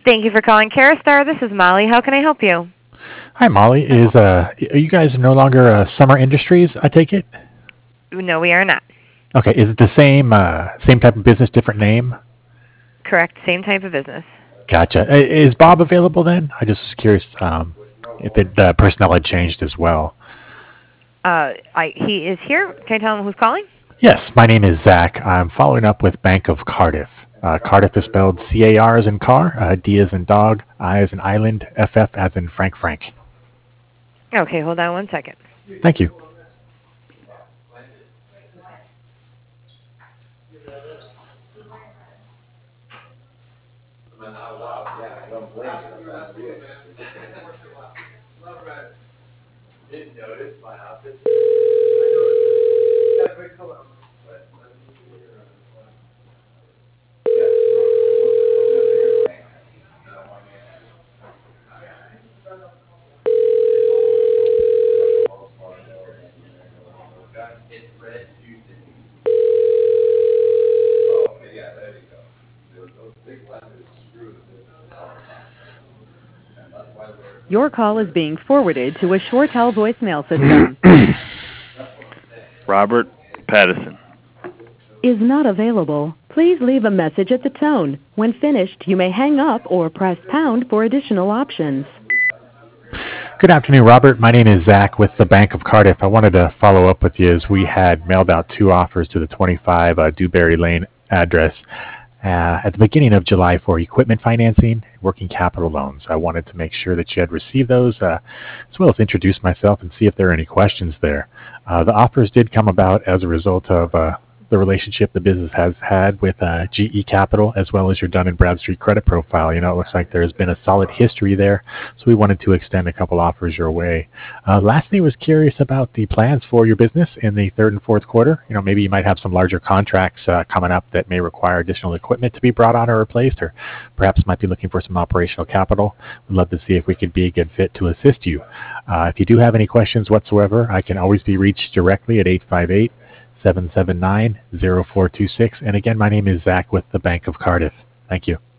Thank you for calling Carastar. This is Molly. How can I help you? Hi, Molly. Are you guys no longer Summer Industries? I take it. No, we are not. Okay. Is it the same type of business, different name? Correct. Same type of business. Gotcha. Is Bob available then? I just was curious if the personnel had changed as well. He is here. Can I tell him who's calling? Yes, my name is Zach. I'm following up with Bank of Cardiff. Cardiff is spelled C-A-R as in car, D as in dog, I as in island, F-F as in Frank. Okay, hold on one second. Thank you. Your call is being forwarded to a ShoreTel voicemail system. Robert Patterson. Is not available. Please leave a message at the tone. When finished, you may hang up or press pound for additional options. Good afternoon, Robert. My name is Zach with the Bank of Cardiff. I wanted to follow up with you as we had mailed out 2 offers to the 25 Dewberry Lane address at the beginning of July for equipment financing, working capital loans. I wanted to make sure that you had received those, as well as introduce myself and see if there are any questions there. The offers did come about as a result of the relationship the business has had with GE Capital, as well as your Dun & Bradstreet credit profile. You know, it looks like there's been a solid history there, so we wanted to extend a couple offers your way. Lastly, was curious about the plans for your business in the third and fourth quarter. You know, maybe you might have some larger contracts coming up that may require additional equipment to be brought on or replaced, or perhaps might be looking for some operational capital. We'd love to see if we could be a good fit to assist you. If you do have any questions whatsoever, I can always be reached directly at 858-779-0426. And again, my name is Zach with the Bank of Cardiff. Thank you.